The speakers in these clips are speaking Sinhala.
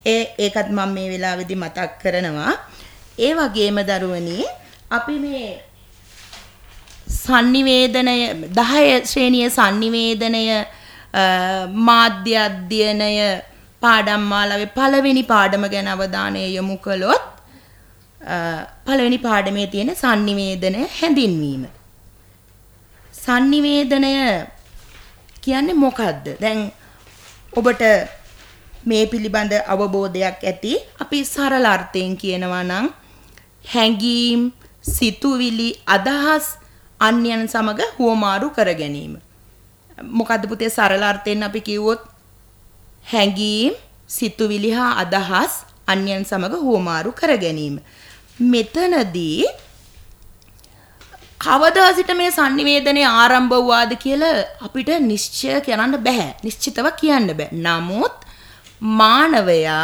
ඒකත් මම මේ වෙලාවේදී මතක් කරනවා. ඒ වගේම දරුවනි අපි මේ sannivedanaya 10 ශ්‍රේණිය sannivedanය මාධ්‍ය අධ්‍යයනය පාඩම් මාලාවේ පළවෙනි පාඩම ගැන අවධානය යොමු කළොත් පළවෙනි පාඩමේ තියෙන sannivedanaya හැඳින්වීම. sannivedanaya කියන්නේ මොකද්ද? දැන් ඔබට මේ පිළිබඳ අවබෝධයක් ඇති. අපි සරල අර්ථයෙන් කියනවා නම් හැඟීම්, සිතුවිලි, අදහස් අන්‍යයන් සමග හුවමාරු කර ගැනීම. මොකද්ද පුතේ සරල අර්ථයෙන් අපි කිව්වොත් හැඟීම්, සිතුවිලි හා අදහස් අන්‍යයන් සමග හුවමාරු කර ගැනීම. මෙතනදී කවදා සිට මේ sannivedanaya ආරම්භ වුණාද කියලා අපිට නිශ්චය කරන්න බෑ. නිශ්චිතව කියන්න බෑ. නමුත් මානවයා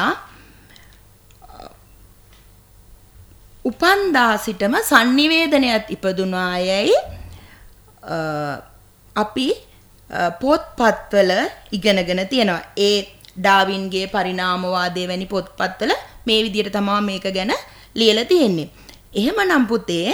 උපන්දා සිටම sannivedanayat ඉපදුනායයි අපි පොත්පත්වල ඉගෙනගෙන තියෙනවා. ඒ ඩාවින්ගේ පරිණාමවාදයේ වැනි පොත්පත්වල මේ විදිහට තමයි මේක ගැන ලියලා තියෙන්නේ. එහෙමනම් පුතේ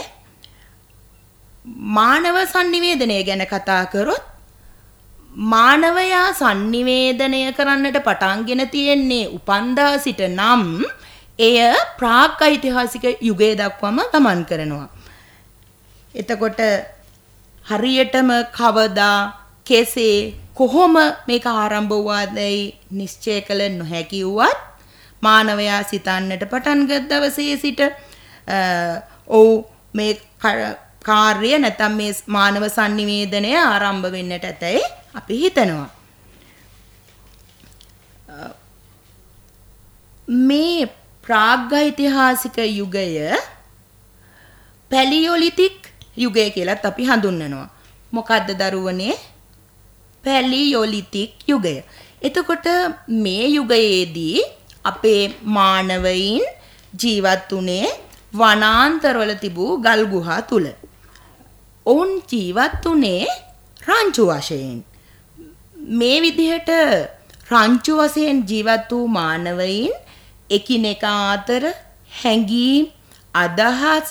මානව sannivedanaya ගැන කතා කරොත් මානවයා sannivedanය කරන්නට පටන්ගෙන තියෙන්නේ උපන්දා සිට නම් එය ප්‍රාග් ඓතිහාසික යුගය දක්වාම ගමන් කරනවා. එතකොට හරියටම කවදා කෙසේ කොහොම මේක ආරම්භ වුණාදයි නිශ්චය කළ නොහැකි වුවත් මානවයා සිතන්නට පටන් ගත් දවසේ සිට මේ කාර්ය නැත්නම් මේ මානව sannivedanය ආරම්භ වෙන්නට ඇතයි අපි හිතනවා. මේ ප්‍රාග්ඓතිහාසික යුගය පැලියොලිතික් යුගය කියලාත් අපි හඳුන්වනවා. මොකද්ද දරුවනේ? පැලියොලිතික් යුගය. එතකොට මේ යුගයේදී අපේ මානවයින් ජීවත් වුණේ වනාන්තරවල තිබූ ගල් ගුහා තුල. ඔවුන් ජීවත් වුණේ රංචු වශයෙන්. මේ විදිහට රංචු වශයෙන් ජීවත් වූ මානවයින් එකිනෙකා අතර හැඟීම්, අදහස්,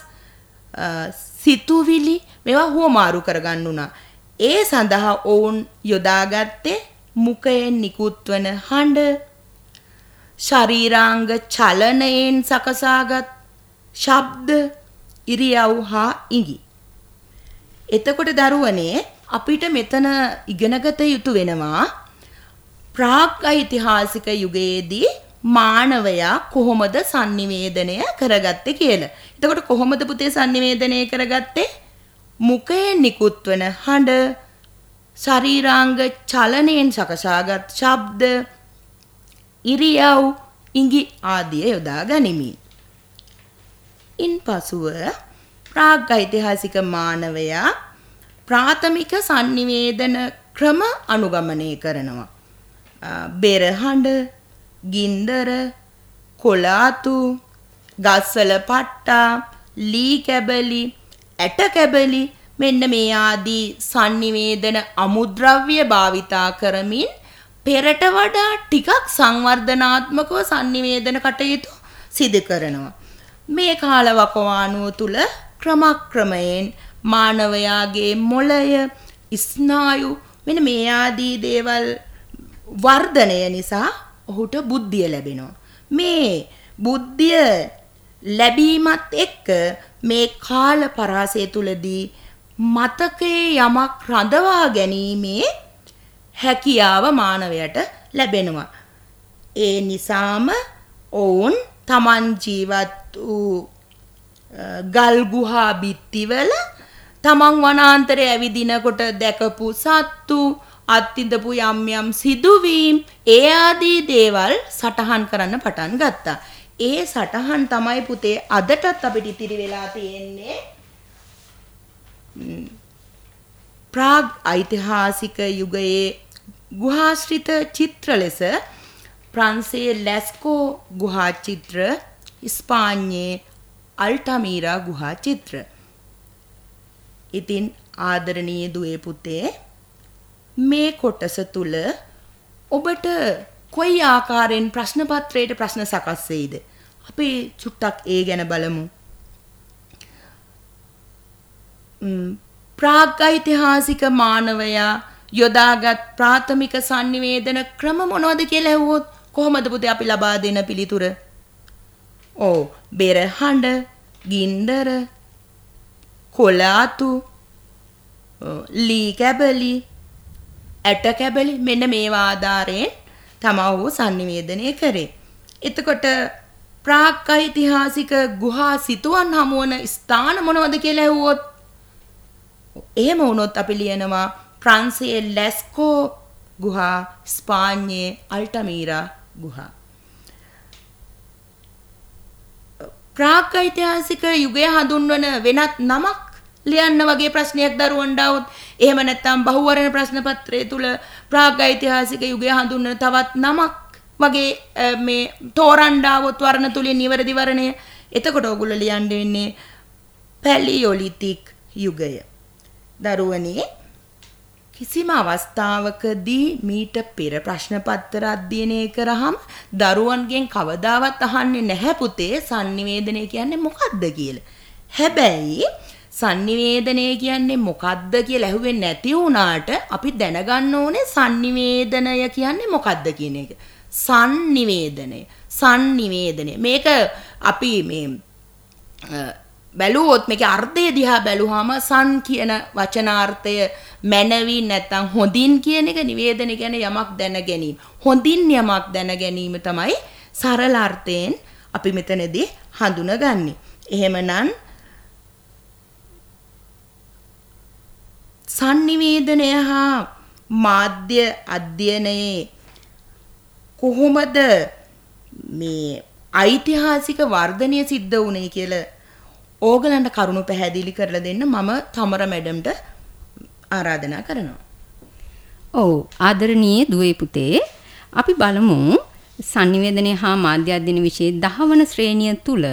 සිතුවිලි මේවා හුවමාරු කරගන්න උනා. ඒ සඳහා ඔවුන් යොදාගත්තේ මුඛයෙන් නිකුත් වන හඬ, ශරීරාංග චලනයෙන් සකසාගත් ශබ්ද, ඉරියව් හා ඉඟි. එතකොට දරුවනේ අපිට මෙතන ඉගෙනගත යුතු වෙනවා ප්‍රාග් ඓතිහාසික යුගයේදී මානවයා කොහොමද sannivedanය කරගත්තේ කියලා. එතකොට කොහොමද පුතේ sannivedanය කරගත්තේ? මුඛයෙන් නිකුත් වන හඬ, ශරීරාංග චලනයෙන් සකසාගත් ශබ්ද, ඉරියව්, ඉඟි ආදිය යොදා ගනිමින්. ඉන්පසුව ප්‍රාග් ඓතිහාසික මානවයා ප්‍රාථමික sannivedana ක්‍රම අනුගමනය කරනවා. බෙරහඬ, ගින්දර, කොලාතු, ගස්වල පට්ටා, ලී කැබලි, ඇට කැබලි මෙන්න මේ ආදී sannivedana අමුද්‍රව්‍ය භාවිතා කරමින් පෙරට වඩා ටිකක් සංවර්ධනාත්මකව sannivedana කටයුතු සිදු කරනවා. මේ කාලවකවානුව තුල ක්‍රමක්‍රමයෙන් මානවයාගේ මොළය, ස්නායු මෙන්න මේ ආදී දේවල් වර්ධනය නිසා ඔහුට බුද්ධිය ලැබෙනවා. මේ බුද්ධිය ලැබීමත් එක්ක මේ කාල පරාසය තුලදී මතකයේ යමක් රඳවා ගැනීමේ හැකියාව මානවයට ලැබෙනවා. ඒ නිසාම ඔවුන් තමන් ජීවත් වූ ගල් ගුහා බිත්තිවල තමන් වනාන්තරයේ ඇවිදිනකොට දැකපු සත්තු, අත්විඳපු යම් යම් සිදුවීම් ඒ ආදී දේවල් සටහන් කරන්න පටන් ගත්තා. ඒ සටහන් තමයි පුතේ අදටත් අපිට ඉතිරි වෙලා තියෙන්නේ ප්‍රාග් ඓතිහාසික යුගයේ ගුහාශ්‍රිත චිත්‍ර ලෙස ප්‍රංසයේ ලැස්කෝ ගුහා චිත්‍ර, ස්පාඤ්ඤයේ අල්ටමීරා ගුහා චිත්‍ර. ඉතින් ආදරණීය දුවේ පුතේ මේ කොටස තුල ඔබට කොයි ආකාරයෙන් ප්‍රශ්න පත්‍රයට ප්‍රශ්න සකස් වෙයිද? අපි චුට්ටක් ඒ ගැන බලමු. ප්‍රාග්ඓතිහාසික මානවයා යොදාගත් ප්‍රාථමික sannivedana ක්‍රම මොනවද කියලා ඇහුවොත් කොහොමද පුතේ අපි ලබා දෙන පිළිතුර? ඔව්, බෙර හඬ, ගින්දර, කොලාතු, ලී කැබලි, ඇට කැබලි මෙන්න මේවා ආධාරයෙන් තමව sannivedanaya කරේ. එතකොට ප්‍රාග්ඓතිහාසික ගුහා සිතුවම් හමුවන ස්ථාන මොනවද කියලා ඇහුවොත් එහෙම වුණොත් අපි ලියනවා ප්‍රංශයේ ලැස්කෝ ගුහා, ස්පාඤ්ඤයේ අල්ටමීරා ගුහා. ප්‍රාග්ඓතිහාසික යුගය හඳුන්වන වෙනත් නමක් ලියන්න වගේ ප්‍රශ්නයක් දරුවන්ට આવොත් එහෙම නැත්නම් බහුවර්ණ ප්‍රශ්න පත්‍රයේ තුල ප්‍රාග්ඓතිහාසික යුගය හඳුන්වන තවත් නමක් වගේ මේ තෝරන්න આવොත් වර්ණ තුලින් නිවැරදි වර්ණය එතකොට ඔයගොල්ලෝ ලියන්න වෙන්නේ පැලියොලිතික් යුගය. දරුවනේ කිසිම අවස්ථාවකදී මීට පෙර ප්‍රශ්න පත්‍ර අධ්‍යයනය කරාම දරුවන්ගෙන් කවදාවත් අහන්නේ නැහැ පුතේ sannivedanaya කියන්නේ මොකක්ද කියලා. හැබැයි sannivedanaya කියන්නේ මොකක්ද කියලා ඇහුවේ නැති වුණාට අපි දැනගන්න ඕනේ sannivedanaya කියන්නේ මොකක්ද කියන එක. sannivedanaya මේක අපි මේ බැලුවොත් මේකේ අර්ථය දිහා බැලුවාම සන් කියන වචනාර්ථය මනවි නැත්නම් හොඳින් කියන එක, නිවේදනය කියන්නේ යමක් දැන ගැනීම. හොඳින් යමක් දැන ගැනීම තමයි සරල අර්ථයෙන් අපි මෙතනදී හඳුනගන්නේ. එහෙමනම් sannivedanය හා මාධ්‍ය අධ්‍යයනයේ කොහොමද මේ ඓතිහාසික වර්ධනය සිද්ධ වුණේ කියලා ඕගලන්ට කරුණු පැහැදිලි කරලා දෙන්න මම තමර මැඩම්ට ආරාධනා කරනවා. ඔව් ආදරණීය දුවේ පුතේ අපි බලමු sannivedanaya හා මාධ්‍ය අධ්‍යයන විෂයේ 10 වන ශ්‍රේණිය තුල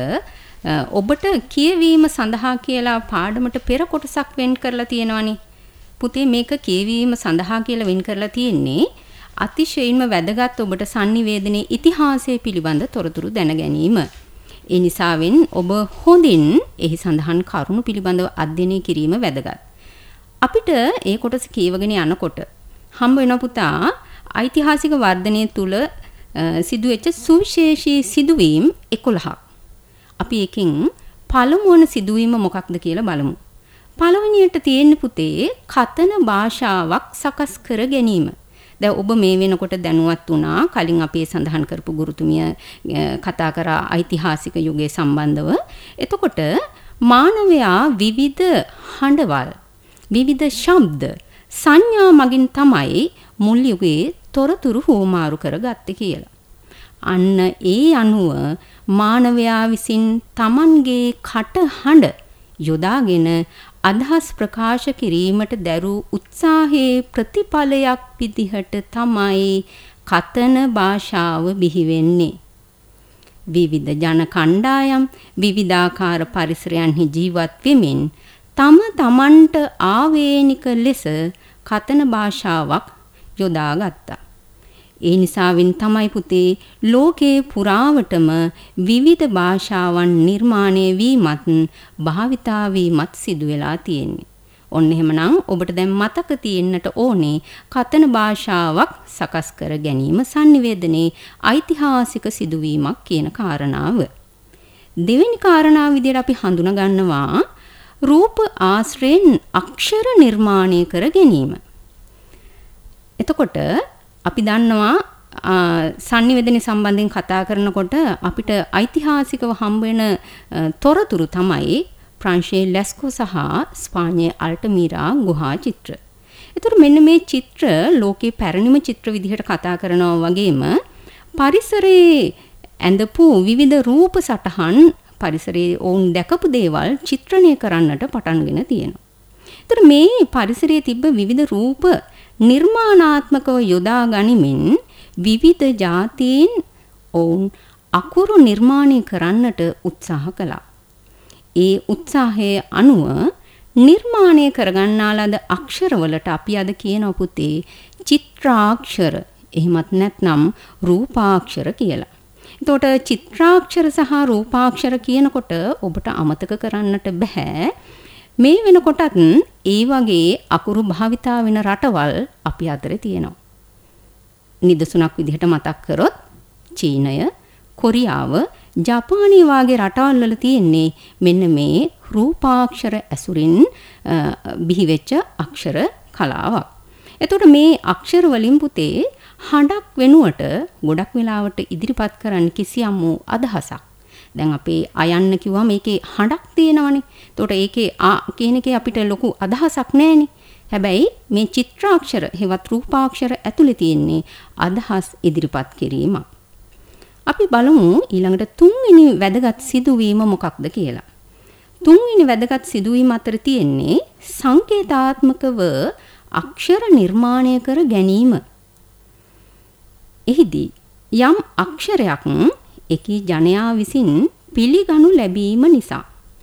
ඔබට කියවීම සඳහා කියලා පාඩමට පෙර කොටසක් වෙන් කරලා තියෙනවනේ. පුතේ මේක කියවීම සඳහා කියලා වෙන් කරලා තියෙන්නේ අතිශයින්ම වැදගත් ඔබට sannivedanaya ඉතිහාසය පිළිබඳ තොරතුරු දැන ගැනීම. ඒ නිසාවෙන් ඔබ හොඳින් එහි සඳහන් කරුණු පිළිබඳව අධ්‍යයනය කිරීම වැදගත්. අපිට ඒ කොටස කියවගෙන යනකොට හම්බ වෙන පුතා ඓතිහාසික වර්ධනය තුල සිදුවෙච්ච සුවිශේෂී සිදුවීම් 11ක්. අපි එකකින් පළමුවන සිදුවීම මොකක්ද කියලා බලමු. පළවෙනියට තියෙන පුතේ කතන භාෂාවක් සකස් කර ගැනීම. දැන් ඔබ මේ වෙනකොට දැනුවත් වුණා කලින් අපේ සඳහන් කරපු ගුරුතුමිය කතා කරා ඓතිහාසික යුගයේ සම්බන්ධව. එතකොට මානවයා විවිධ හඬවල්, විවිධ ශබ්ද, සංඥා මගින් තමයි මුල් යුගයේ තොරතුරු හුවමාරු කරගත්තේ කියලා. අන්න ඒ අනුව මානවයා විසින් Tamanගේ කටහඬ යොදාගෙන අදහස් ප්‍රකාශ කිරීමට දැරූ උත්සාහයේ ප්‍රතිඵලයක් විදිහට තමයි කතන භාෂාව බිහි වෙන්නේ. විවිධ ජන කණ්ඩායම් විවිධාකාර පරිසරයන්හි ජීවත් වෙමින් තමන්ට ආවේනික ලෙස කතන භාෂාවක් යොදාගත්තා. ඒ නිසාවෙන් තමයි පුතේ ලෝකේ පුරාවටම විවිධ භාෂාවන් නිර්මාණය වීමත් භාවිතා වීමත් සිදු වෙලා තියෙන්නේ. ඔන්න එහෙමනම් ඔබට දැන් මතක තියෙන්නට ඕනේ කතන භාෂාවක් සකස් කර ගැනීම sannivedanaya ඓතිහාසික සිදුවීමක් කියන කාරණාව. දෙවෙනි කාරණාව විදිහට අපි හඳුනා ගන්නවා රූප ආශ්‍රයෙන් අක්ෂර නිර්මාණය කර ගැනීම. එතකොට අපි දන්නවා sannivedanaya සම්බන්ධයෙන් කතා කරනකොට අපිට ඓතිහාසිකව හම්බ වෙන තොරතුරු තමයි ප්‍රංශයේ ලැස්කෝ සහ ස්පාඤ්ඤයේ අල්ටමීරා ගුහා චිත්‍ර. ඒතර මෙන්න මේ චිත්‍ර ලෝකේ පැරණිම චිත්‍ර විදිහට කතා කරනවා වගේම පරිසරයේ ඇඳපු විවිධ රූප සටහන් පරිසරයේ වුන් දැකපු දේවල් චිත්‍රණය කරන්නට පටන්ගෙන තියෙනවා. ඒතර මේ පරිසරයේ තිබ්බ විවිධ රූප නිර්මාණාත්මකව යොදා ගනිමින් විවිධ ජාතීන් ඔවුන් අකුරු නිර්මාණය කරන්නට උත්සාහ කළා. ඒ උත්සාහයේ අනුව නිර්මාණය කරගන්නා ලද අක්ෂරවලට අපි අද කියන පුතේ චිත්‍රාක්ෂර එහෙමත් නැත්නම් රූපාක්ෂර කියලා. එතකොට චිත්‍රාක්ෂර සහ රූපාක්ෂර කියනකොට ඔබට අමතක කරන්නට බෑ මේ වෙනකොටත් ඒ වගේ අකුරු භාවිතා වෙන රටවල් අපි අතරේ තියෙනවා. නිදසුනක් විදිහට මතක් කරොත් චීනය, කොරියාව, ජපානය වගේ රටවල් වල තියෙන්නේ මෙන්න මේ රූපාක්ෂර ඇසුරින් බිහිවෙච්ච අක්ෂර කලාවක්. එතකොට මේ අක්ෂර වලින් පුතේ හඬක් වෙනුවට ගොඩක් වෙලාවට ඉදිරිපත් කරන්න කිසියම් වූ අදහසක්. දැන් අපේ අයන්න කිව්වා මේකේ හඬක් තියෙනවනේ. එතකොට ඒකේ ආ කියන එකේ අපිට ලොකු අදහසක් නැහැනේ. හැබැයි මේ චිත්‍රාක්ෂර හෙවත් රූපාක්ෂර ඇතුලේ තියෙන්නේ අදහස් ඉදිරිපත් කිරීම. අපි බලමු ඊළඟට තුන්වෙනි වැදගත් සිදුවීම මොකක්ද කියලා. තුන්වෙනි වැදගත් සිදුවීම අතර තියෙන්නේ සංකේතාත්මකව අක්ෂර නිර්මාණය කර ගැනීම. එහිදී යම් අක්ෂරයක් එකී ජනයා විසින් පිළිගනු ලැබීම නිසා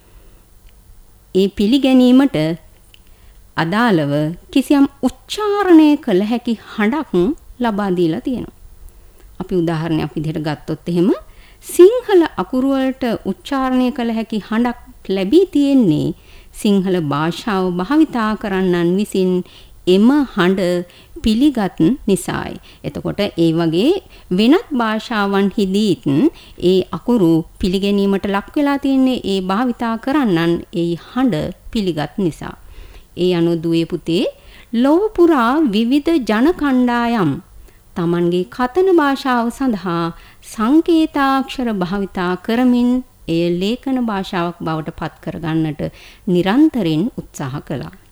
ඒ පිළිගැනීමට අදාළව කිසියම් උච්චාරණය කළ හැකි හඬක් ලබා දීලා තියෙනවා. අපි උදාහරණයක් විදිහට ගත්තොත් එහෙම සිංහල අකුරු වලට උච්චාරණය කළ හැකි හඬක් ලැබී තියෙන්නේ සිංහල භාෂාව භාවිතා කරන්නන් විසින් එම හඬ පිළිගත් නිසායි. එතකොට ඒ වගේ වෙනත් භාෂාවන්හිදීත් ඒ අකුරු පිළිගැනීමට ලක් වෙලා තියෙන්නේ ඒ භාවිතා කරන්නන් ඒ හඬ පිළිගත් නිසා. ඒ අනුව දුවේ පුතේ ලොව පුරා විවිධ ජන කණ්ඩායම් තමන්ගේ කතන භාෂාව සඳහා සංකේතාක්ෂර භාවිතා කරමින් එය ලේඛන භාෂාවක් බවට පත් කරගන්නට නිරන්තරයෙන් උත්සාහ කළා.